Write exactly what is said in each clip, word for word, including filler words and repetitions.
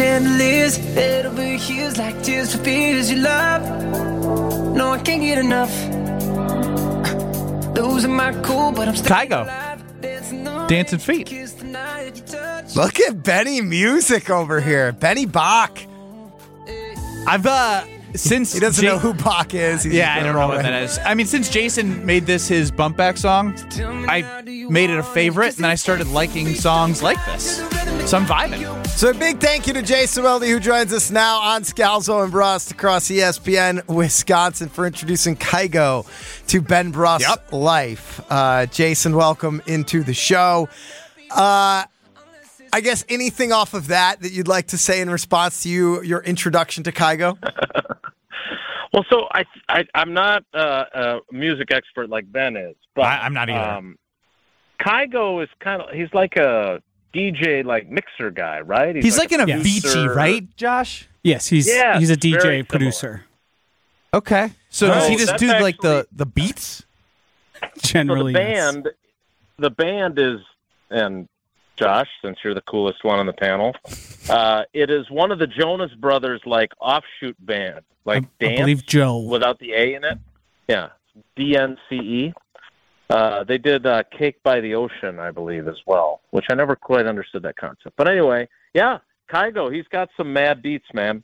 chandeliers, head over heels like tears for fears you love. No, I can't get enough. Those are my cool, but I'm still Kygo. Dancing Feet. Look at Benny Music over here. Benny Bach. I've, uh, since... He doesn't Ja- know who Bach is. He's yeah, I don't know what that is. I mean, since Jason made this his bump back song, I made it a favorite, and then I started liking songs like this. So I'm vibing. So a big thank you to Jason Weldy, who joins us now on Scalzo and Brust across E S P N Wisconsin, for introducing Kygo to Ben Brust Yep. Life. Uh, Jason, welcome into the show. Uh, I guess anything off of that that you'd like to say in response to you, your introduction to Kygo? Well, so I, I I'm not uh, a music expert like Ben is, but I, I'm not either. Um, Kygo is kind of he's like a D J, like mixer guy, right? He's like, like a an producer. Avicii, right, Josh? Yes, he's Yes, he's a D very J similar. producer. Okay. So No, does he just that's do like the, actually- the beats? So Generally, the yes. band, the band is, and Josh, since you're the coolest one on the panel, uh, it is one of the Jonas Brothers like offshoot band, like I, I dance believe Joe. without the A in it. Yeah, D N C E. Uh, they did uh, Cake by the Ocean, I believe, as well, which I never quite understood that concept. But anyway, yeah, Kygo, he's got some mad beats, man.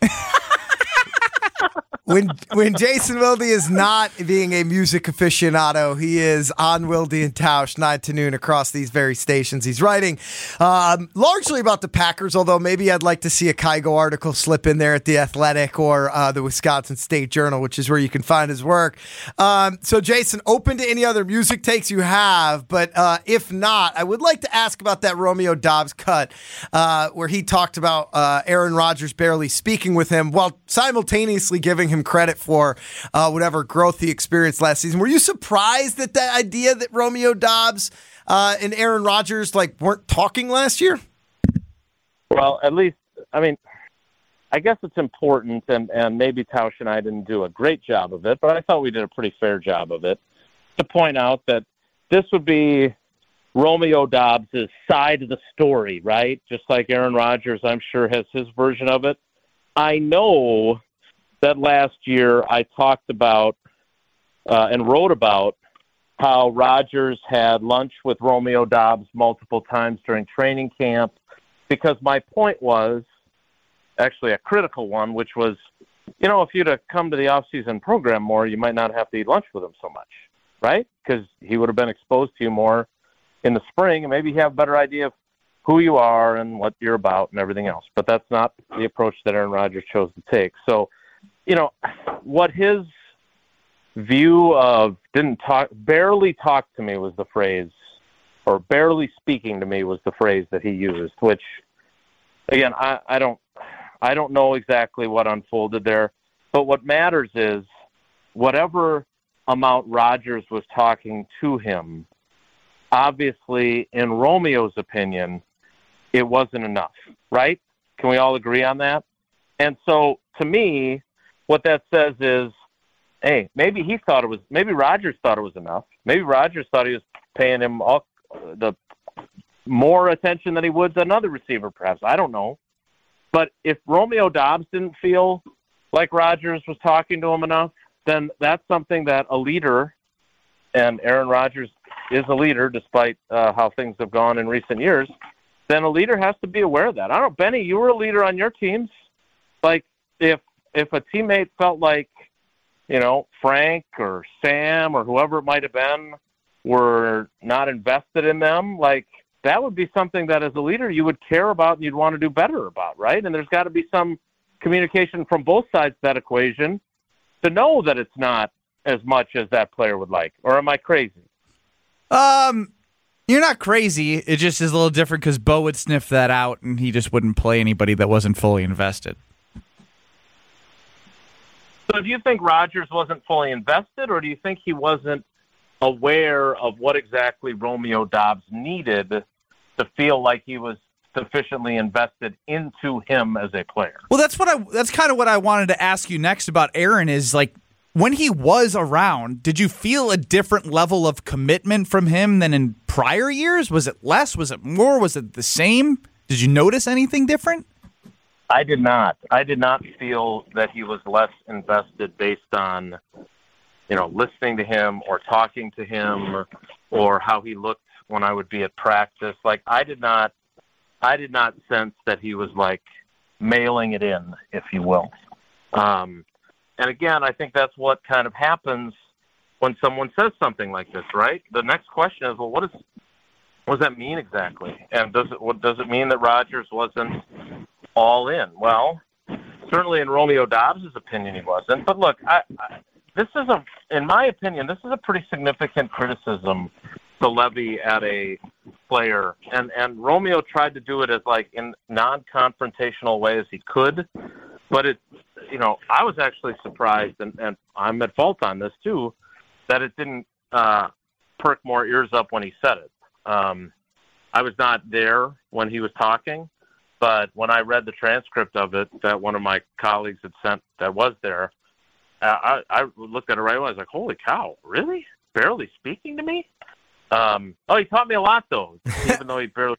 When when Jason Wilde is not being a music aficionado, he is on Wilde and Tausch, nine to noon across these very stations. He's writing um, largely about the Packers, although maybe I'd like to see a Kygo article slip in there at The Athletic or uh, the Wisconsin State Journal, which is where you can find his work. Um, so, Jason, open to any other music takes you have, but uh, if not, I would like to ask about that Romeo Doubs cut uh, where he talked about uh, Aaron Rodgers barely speaking with him while simultaneously giving him credit for uh, whatever growth he experienced last season. Were you surprised at that idea that Romeo Doubs uh, and Aaron Rodgers like weren't talking last year? Well, at least, I mean, I guess it's important, and, and maybe Tausch and I didn't do a great job of it, but I thought we did a pretty fair job of it, to point out that this would be Romeo Doubs' side of the story, right? Just like Aaron Rodgers, I'm sure, has his version of it. I know that last year I talked about uh, and wrote about how Rodgers had lunch with Romeo Doubs multiple times during training camp, because my point was actually a critical one, which was, you know, if you'd have come to the off-season program more, you might not have to eat lunch with him so much, right? Because he would have been exposed to you more in the spring, and maybe you have a better idea of who you are and what you're about and everything else. But that's not the approach that Aaron Rodgers chose to take. So, you know, what his view of didn't talk, barely talk to me was the phrase, or barely speaking to me was the phrase that he used, which, again, I, I don't, I don't know exactly what unfolded there, but what matters is whatever amount Rodgers was talking to him, obviously, in Romeo's opinion, it wasn't enough, right? Can we all agree on that? And so, to me, what that says is, hey, maybe he thought it was, maybe Rodgers thought it was enough. Maybe Rodgers thought he was paying him all the more attention than he would to another receiver, perhaps. I don't know. But if Romeo Doubs didn't feel like Rodgers was talking to him enough, then that's something that a leader, and Aaron Rodgers is a leader despite uh, how things have gone in recent years, then a leader has to be aware of that. I don't know, Benny, you were a leader on your teams. Like, if if a teammate felt like, you know, Frank or Sam or whoever it might have been were not invested in them, like, that would be something that as a leader you would care about and you'd want to do better about, right? And there's got to be some communication from both sides of that equation to know that it's not as much as that player would like. Or am I crazy? Um, you're not crazy. It just is a little different because Bo would sniff that out and he just wouldn't play anybody that wasn't fully invested. So do you think Rodgers wasn't fully invested, or do you think he wasn't aware of what exactly Romeo Doubs needed to feel like he was sufficiently invested into him as a player? Well, that's what I. That's kind of what I wanted to ask you next about Aaron. Is like, when he was around, did you feel a different level of commitment from him than in prior years? Was it less? Was it more? Was it the same? Did you notice anything different? I did not. I did not feel that he was less invested based on, you know, listening to him or talking to him or, or how he looked when I would be at practice. Like, I did not, I did not sense that he was like mailing it in, if you will. Um, and again, I think that's what kind of happens when someone says something like this, right? The next question is, well, what is, what does that mean exactly? And does it, what, does it mean that Rodgers wasn't all in? Well, certainly in Romeo Dobbs' opinion, he wasn't. But look, I, I, this is a, in my opinion, this is a pretty significant criticism to levy at a player. And, and Romeo tried to do it as like in non-confrontational way as he could. But it, you know, I was actually surprised, and, and I'm at fault on this too, that it didn't uh, perk more ears up when he said it. Um, I was not there when he was talking, but when I read the transcript of it that one of my colleagues had sent that was there, uh, I, I looked at it right away. I was like, holy cow, really? Barely speaking to me? Um, oh, he taught me a lot, though, even though he barely.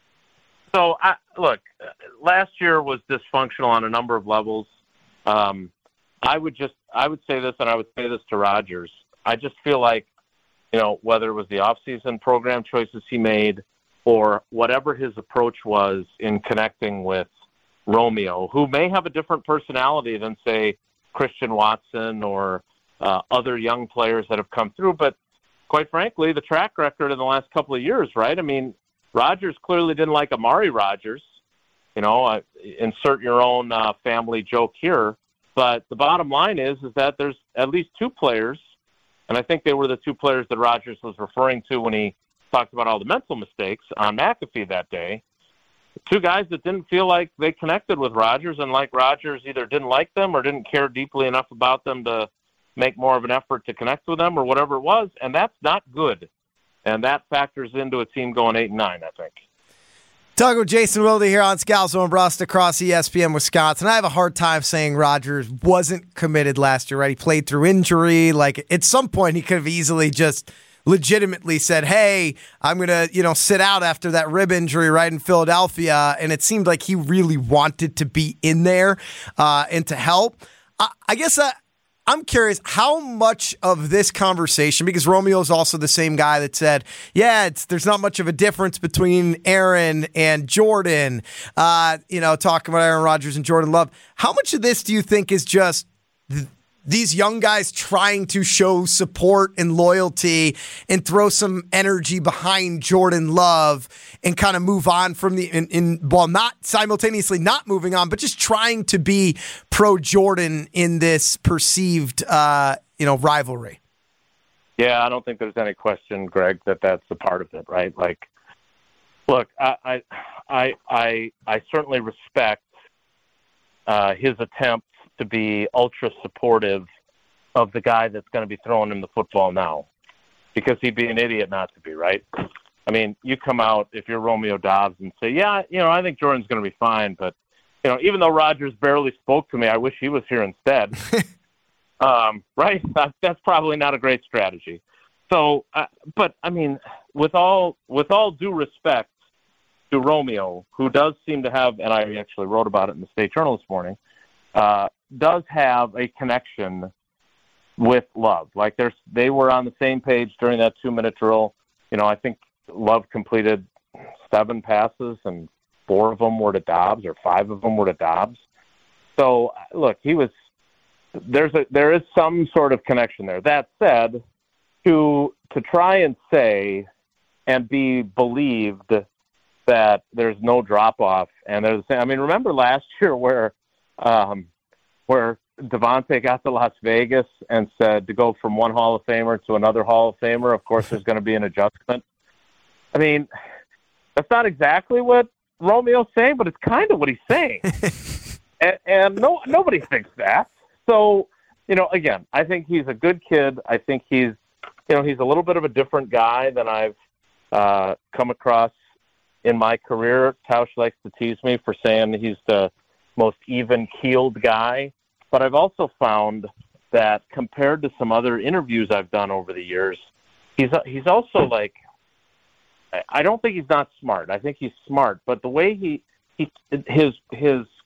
So, I, look, last year was dysfunctional on a number of levels. Um, I would just, I would say this, and I would say this to Rodgers. I just feel like, you know, whether it was the offseason program choices he made or whatever his approach was in connecting with Romeo, who may have a different personality than, say, Christian Watson or uh, other young players that have come through. But quite frankly, the track record in the last couple of years, right? I mean, Rodgers clearly didn't like Amari Rodgers. You know, uh, insert your own uh, family joke here. But the bottom line is, is that there's at least two players, and I think they were the two players that Rodgers was referring to when he talked about all the mental mistakes on McAfee that day. Two guys that didn't feel like they connected with Rodgers, and like Rodgers either didn't like them or didn't care deeply enough about them to make more of an effort to connect with them or whatever it was, and that's not good. And that factors into a team going eight and nine, I think. Talking with Jason Wilde here on Scalzo and Brust across E S P N Wisconsin. I have a hard time saying Rodgers wasn't committed last year, right? He played through injury. Like, at some point, he could have easily just legitimately said, hey, I'm going to, you know, sit out after that rib injury right in Philadelphia. And it seemed like he really wanted to be in there uh, and to help. I, I guess I, I'm curious how much of this conversation, because Romeo is also the same guy that said, yeah, it's, there's not much of a difference between Aaron and Jordan, uh, you know, talking about Aaron Rodgers and Jordan Love. How much of this do you think is just th- these young guys trying to show support and loyalty and throw some energy behind Jordan Love and kind of move on from the, in, in well, not simultaneously not moving on, but just trying to be pro Jordan in this perceived, uh, you know, rivalry? Yeah, I don't think there's any question, Greg, that that's a part of it, right? Like, look, I, I, I, I, I certainly respect uh, his attempt to be ultra supportive of the guy that's going to be throwing him the football now, because he'd be an idiot not to be, right? I mean, you come out if you're Romeo Dobbs and say, yeah, you know, I think Jordan's going to be fine, but you know, even though Rodgers barely spoke to me, I wish he was here instead. um, right? That, that's probably not a great strategy. So, uh, but I mean, with all with all due respect to Romeo, who does seem to have, and I actually wrote about it in the State Journal this morning, uh, does have a connection with Love. Like, there's, they were on the same page during that two-minute drill. You know, I think Love completed seven passes, and four of them were to Dobbs, or five of them were to Dobbs. So, look, he was there's a there is some sort of connection there. That said, to to try and say and be believed that there's no drop off, and there's I mean, remember last year where um, where Devontae got to Las Vegas and said to go from one Hall of Famer to another Hall of Famer, of course there's going to be an adjustment. I mean, that's not exactly what Romeo's saying, but it's kind of what he's saying. and and no, nobody thinks that. So, you know, again, I think he's a good kid. I think he's, you know, he's a little bit of a different guy than I've uh, come across in my career. Tausch likes to tease me for saying he's the most even-keeled guy. But I've also found that compared to some other interviews I've done over the years, he's he's also like, I don't think he's not smart. I think he's smart, but the way he, he his his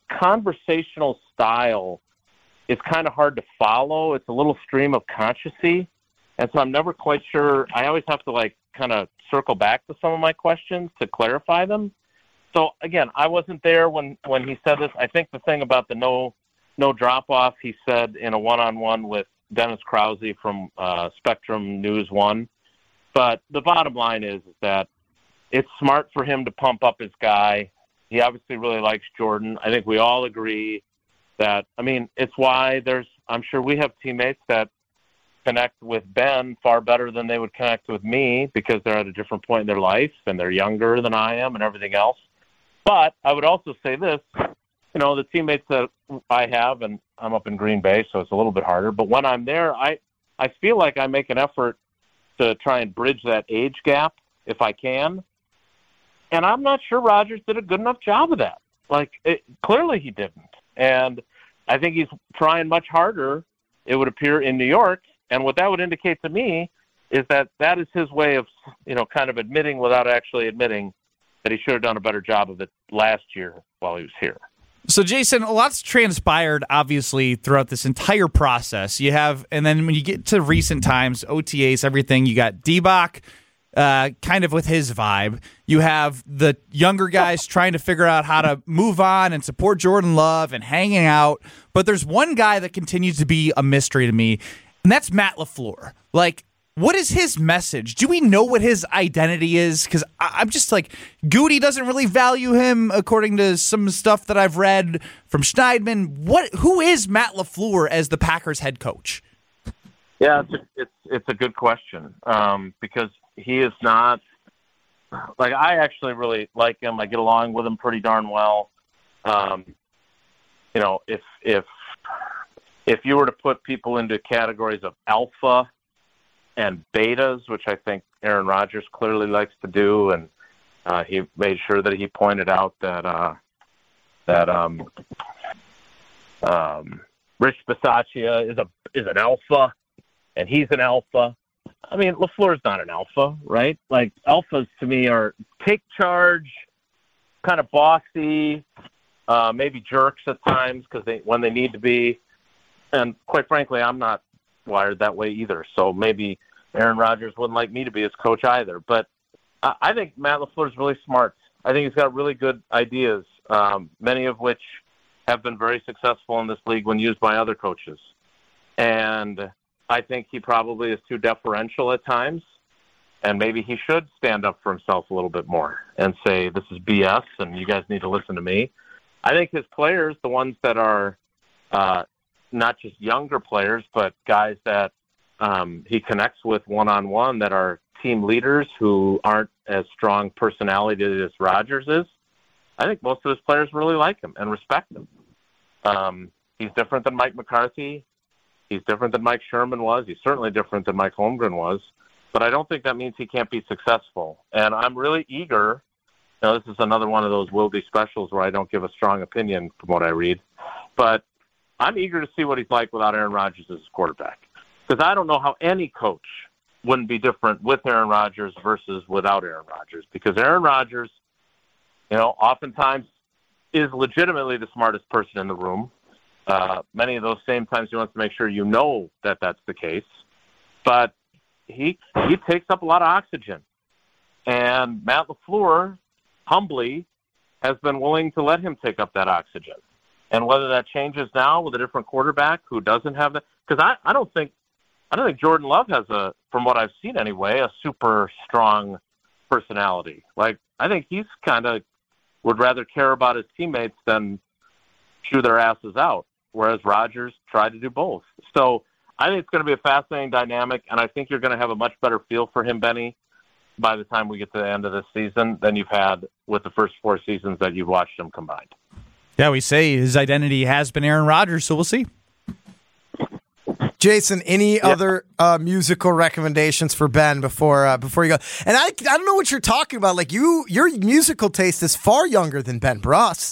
conversational style is kind of hard to follow. It's a little stream of consciousness, and so I'm never quite sure. I always have to like kind of circle back to some of my questions to clarify them. So again, I wasn't there when, when he said this. I think the thing about the no no drop off, he said in a one-on-one with Dennis Krause from uh, Spectrum News One. But the bottom line is, is that it's smart for him to pump up his guy. He obviously really likes Jordan. I think we all agree that, I mean, it's why there's, I'm sure we have teammates that connect with Ben far better than they would connect with me because they're at a different point in their life and they're younger than I am and everything else. But I would also say this, you know, the teammates that I have, and I'm up in Green Bay, so it's a little bit harder, but when I'm there, I, I feel like I make an effort to try and bridge that age gap if I can. And I'm not sure Rodgers did a good enough job of that. Like, it, clearly he didn't. And I think he's trying much harder, it would appear, in New York. And what that would indicate to me is that that is his way of, you know, kind of admitting without actually admitting that he should have done a better job of it last year while he was here. So, Jason, a lot's transpired, obviously, throughout this entire process. You have, and then when you get to recent times, O T As, everything, you got D-Bach, uh, kind of with his vibe. You have the younger guys trying to figure out how to move on and support Jordan Love and hanging out. But there's one guy that continues to be a mystery to me, and that's Matt LaFleur. Like, what is his message? Do we know what his identity is? Because I'm just like, Goody doesn't really value him, according to some stuff that I've read from Schneidman. What? Who is Matt LaFleur as the Packers head coach? Yeah, it's a, it's, it's a good question um, because he is not – like, I actually really like him. I get along with him pretty darn well. Um, you know, if if if you were to put people into categories of alpha and betas, which I think Aaron Rodgers clearly likes to do, and uh, he made sure that he pointed out that uh, that um, um, Rich Bisaccia is a is an alpha, and he's an alpha. I mean, LaFleur's not an alpha, right? Like, alphas to me are take charge, kind of bossy, uh, maybe jerks at times because they when they need to be. And quite frankly, I'm not wired that way either. So maybe Aaron Rodgers wouldn't like me to be his coach either. But I, I think Matt LaFleur's really smart. I think he's got really good ideas, um, many of which have been very successful in this league when used by other coaches. And I think he probably is too deferential at times, and maybe he should stand up for himself a little bit more and say, this is B S, and you guys need to listen to me. I think his players, the ones that are uh, not just younger players, but guys that um, he connects with one-on-one that are team leaders who aren't as strong personality as Rodgers is, I think most of his players really like him and respect him. Um, he's different than Mike McCarthy. He's different than Mike Sherman was. He's certainly different than Mike Holmgren was. But I don't think that means he can't be successful. And I'm really eager. You know, this is another one of those Will Be specials where I don't give a strong opinion from what I read. But I'm eager to see what he's like without Aaron Rodgers as quarterback. Because I don't know how any coach wouldn't be different with Aaron Rodgers versus without Aaron Rodgers. Because Aaron Rodgers, you know, oftentimes is legitimately the smartest person in the room. Uh, many of those same times he wants to make sure you know that that's the case. But he he takes up a lot of oxygen. And Matt LaFleur, humbly, has been willing to let him take up that oxygen. And whether that changes now with a different quarterback who doesn't have that, because I, I don't think I don't think Jordan Love has a, from what I've seen anyway, a super strong personality. Like, I think he's kind of would rather care about his teammates than chew their asses out, whereas Rodgers tried to do both. So I think it's going to be a fascinating dynamic, and I think you're going to have a much better feel for him, Benny, by the time we get to the end of this season than you've had with the first four seasons that you've watched him combined. Yeah, we say his identity has been Aaron Rodgers, so we'll see. Jason, any yeah. other uh, musical recommendations for Ben before uh, before you go? And I I don't know what you're talking about. Like, you, your musical taste is far younger than Ben Bruss.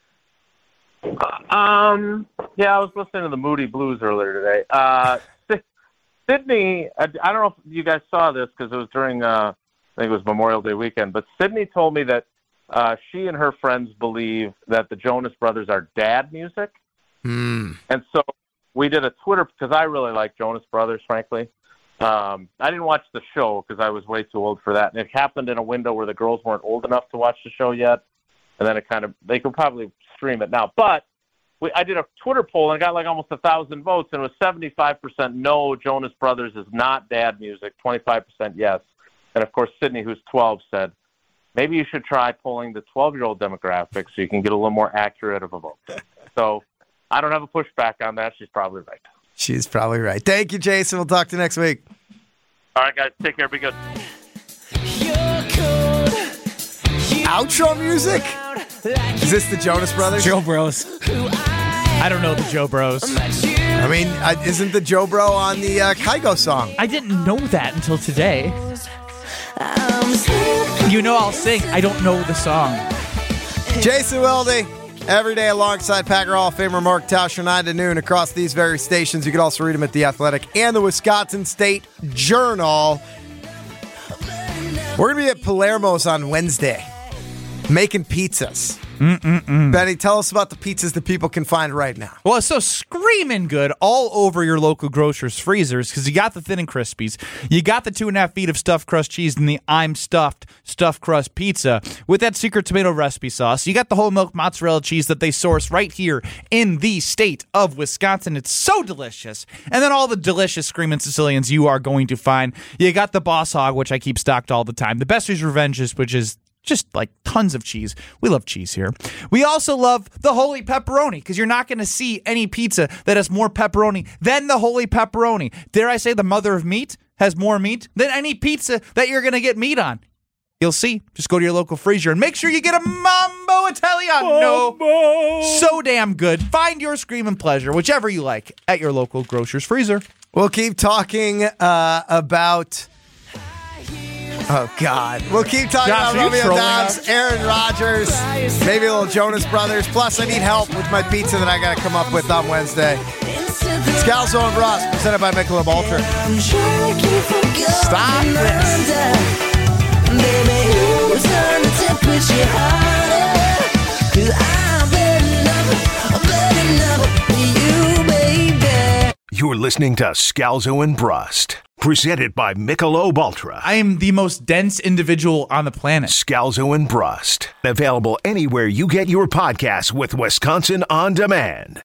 Um. Yeah, I was listening to the Moody Blues earlier today. Uh, Sydney, I, I don't know if you guys saw this because it was during, uh, I think it was Memorial Day weekend, but Sydney told me that uh, she and her friends believe that the Jonas Brothers are dad music. Mm. And so we did a Twitter, because I really like Jonas Brothers, frankly. Um, I didn't watch the show because I was way too old for that. And it happened in a window where the girls weren't old enough to watch the show yet. And then it kind of, they could probably stream it now. But we, I did a Twitter poll and got like almost a thousand votes. And it was seventy-five percent no, Jonas Brothers is not dad music, twenty-five percent yes. And of course, Sydney, who's twelve, said, maybe you should try polling the twelve-year-old demographic so you can get a little more accurate of a vote. So I don't have a pushback on that. She's probably right. She's probably right. Thank you, Jason. We'll talk to you next week. All right, guys. Take care. Be good. Outro music? Is this the Jonas Brothers? Joe Bros. I don't know the Joe Bros. I mean, uh, isn't the Joe Bro on the uh, Kygo song? I didn't know that until today. You know I'll sing. I don't know the song. Jason Wilde, every day alongside Packer Hall of Famer Mark Tausch from nine to noon across these very stations. You can also read him at The Athletic and the Wisconsin State Journal. We're going to be at Palermo's on Wednesday, making pizzas. Mm-mm-mm. Benny, tell us about the pizzas that people can find right now. Well, it's so screaming good all over your local grocer's freezers because you got the Thin and Crispies, you got the two and a half feet of stuffed crust cheese and the I'm Stuffed stuffed crust pizza with that secret tomato recipe sauce. You got the whole milk mozzarella cheese that they source right here in the state of Wisconsin. It's so delicious. And then all the delicious Screamin' Sicilians you are going to find. You got the Boss Hog, which I keep stocked all the time. The Bester's Revenges, which is just like tons of cheese. We love cheese here. We also love the Holy Pepperoni because you're not going to see any pizza that has more pepperoni than the Holy Pepperoni. Dare I say the mother of meat has more meat than any pizza that you're going to get meat on. You'll see. Just go to your local freezer and make sure you get a Mambo Italiano. Mambo. So damn good. Find your screaming pleasure, whichever you like, at your local grocer's freezer. We'll keep talking uh, about... Oh, God. We'll keep talking Josh, about Romeo trolling Dobbs, us? Aaron Rodgers, maybe a little Jonas Brothers. Plus, I need help with my pizza that I got to come up with on Wednesday. Scalzo and Ross, presented by Michelob Ultra. Stop this. You're listening to Scalzo and Brust, presented by Michelob Ultra. I am the most dense individual on the planet. Scalzo and Brust, available anywhere you get your podcasts with Wisconsin On Demand.